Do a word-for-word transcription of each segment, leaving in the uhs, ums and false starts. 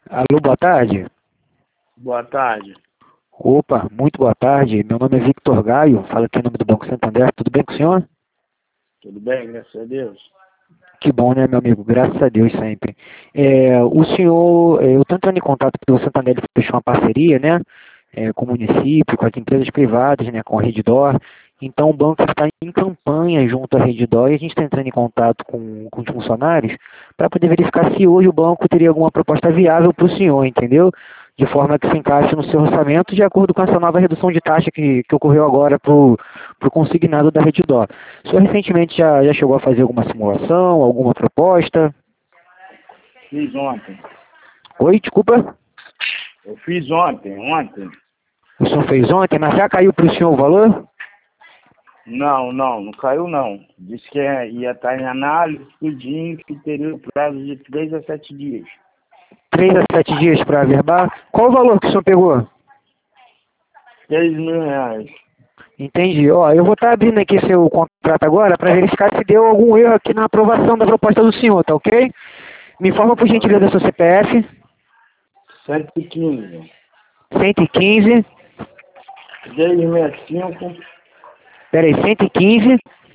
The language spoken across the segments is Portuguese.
Alô, boa tarde. Boa tarde. Opa, muito boa tarde. Meu nome é Victor Gaio, falo aqui em nome do Banco Santander. Tudo bem com o senhor? Tudo bem, graças a Deus. Que bom, né, meu amigo? Graças a Deus sempre. É, o senhor, é, eu estou entrando em contato porque o Santander fechou uma parceria, né, é, com o município, com as empresas privadas, né, com a Reddor. Então o banco está em campanha junto à Reddor e a gente está entrando em contato com, com os funcionários para poder verificar se hoje o banco teria alguma proposta viável para o senhor, entendeu? De forma que se encaixe no seu orçamento de acordo com essa nova redução de taxa que, que ocorreu agora para o consignado da Reddor. O senhor recentemente já, já chegou a fazer alguma simulação, alguma proposta? Fiz ontem. Oi, desculpa? Eu fiz ontem, ontem. O senhor fez ontem, mas já caiu para o senhor o valor? Não, não, não caiu não. Disse que ia ia estar em análise, tudinho, que teria o prazo de três a sete dias. Três a sete dias para averbar? Qual o valor que o senhor pegou? Três mil reais. Entendi. Ó, eu vou estar abrindo aqui seu contrato agora para verificar se deu algum erro aqui na aprovação da proposta do senhor, tá ok? Me informa por gentileza seu C P F. cento e quinze. cento e quinze. trezentos e sessenta e cinco. Peraí, cento e quinze.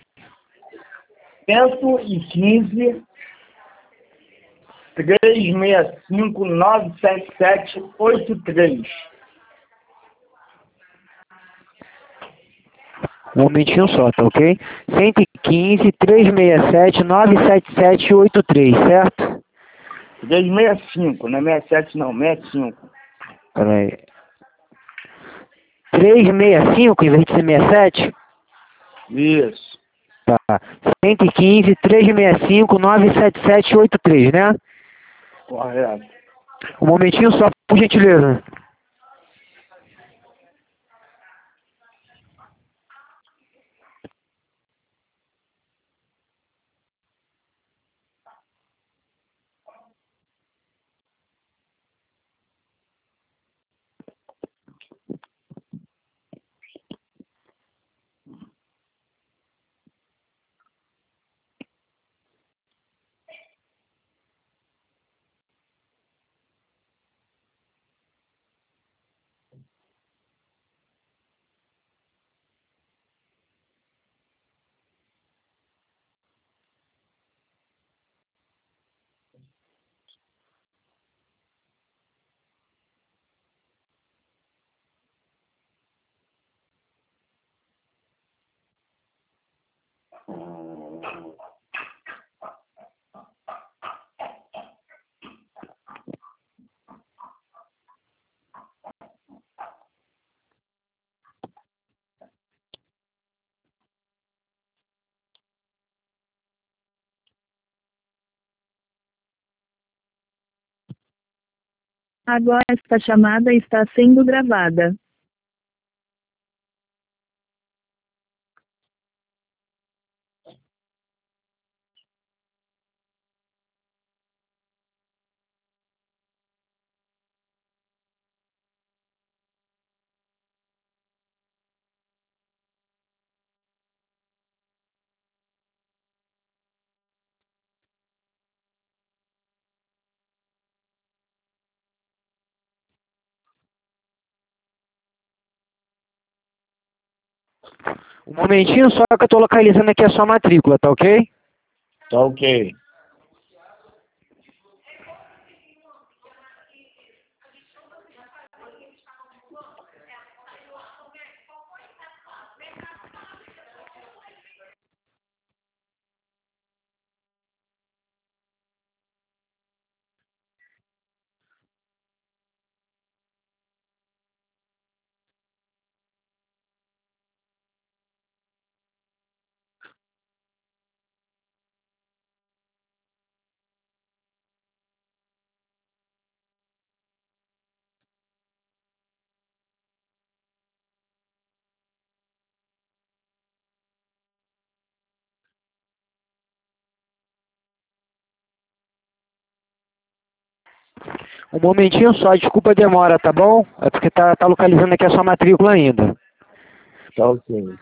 cento e quinze. trezentos e sessenta e cinco, nove sete sete, oito três. Um momentinho só, tá ok? cento e quinze, trezentos e sessenta e sete, nove sete sete, oito três, certo? trezentos e sessenta e cinco, não é sessenta e sete não, sessenta e cinco. Peraí. trezentos e sessenta e cinco em vez de ser sessenta e sete? Isso. Tá. cento e quinze, trezentos e sessenta e cinco, nove sete sete, oito três, né? Correto. Um momentinho só, por gentileza. Agora esta chamada está sendo gravada. Um momentinho só que eu tô localizando aqui a sua matrícula, tá ok? Tá ok. Um momentinho só, desculpa a demora, tá bom? É porque tá, tá localizando aqui a sua matrícula ainda. Tá ok.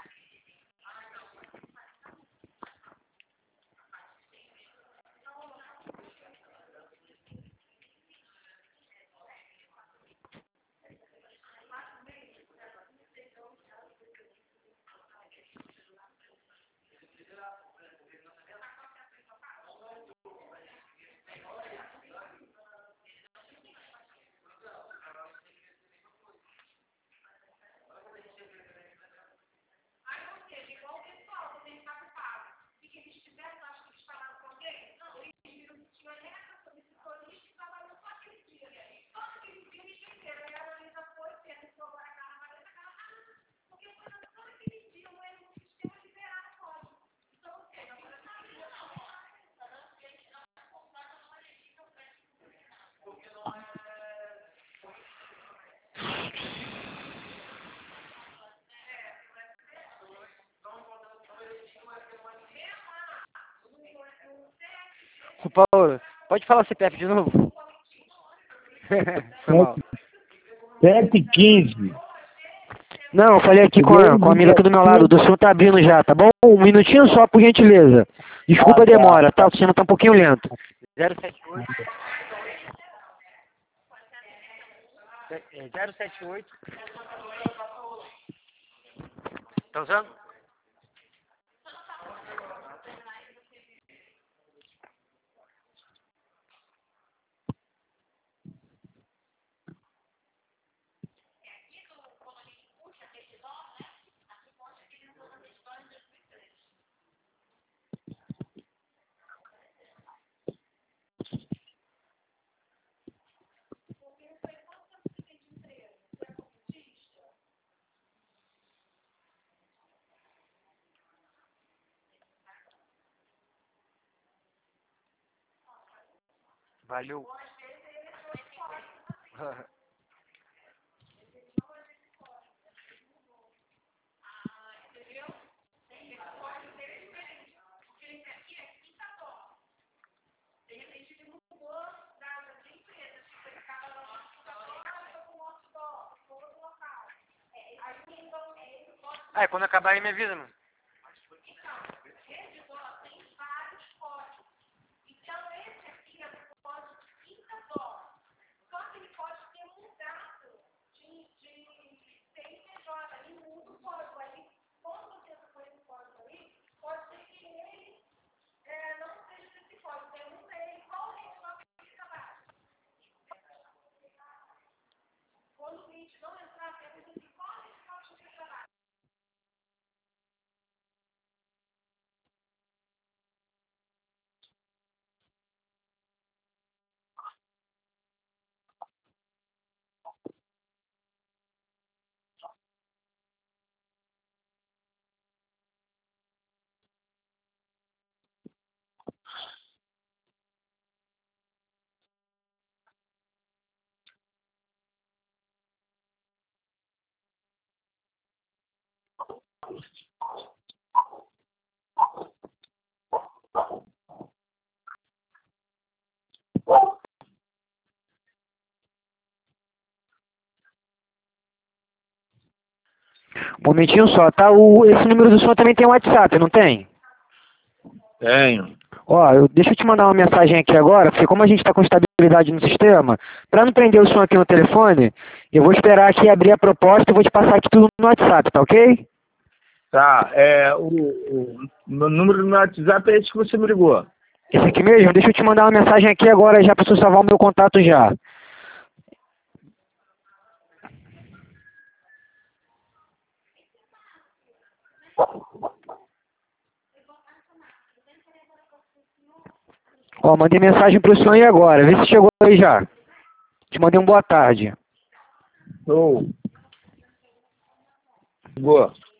Paulo, pode falar o C P F de novo? Foi mal. sete e quinze. Não, eu falei aqui com a, com a amiga aqui do meu lado, o som tá abrindo já, tá bom? Um minutinho só, por gentileza. Desculpa a demora, tá? O sistema tá um pouquinho lento. zero sete oito. É, zero sete oito. Tá usando? Valeu. Ah, quando acabar aí me avisa, mano. Um momentinho só, tá? O, esse número do som também tem WhatsApp, não tem? Tenho. Ó, eu, deixa eu te mandar uma mensagem aqui agora, porque como a gente está com estabilidade no sistema, para não prender o som aqui no telefone, eu vou esperar aqui abrir a proposta e vou te passar aqui tudo no WhatsApp, tá ok? Tá, é, o, o meu número do meu WhatsApp é esse que você me ligou. Esse aqui mesmo? Deixa eu te mandar uma mensagem aqui agora já para você salvar o meu contato já. Ó, mandei mensagem pro senhor aí agora, vê se chegou aí já. Te mandei um boa tarde. Show. Boa.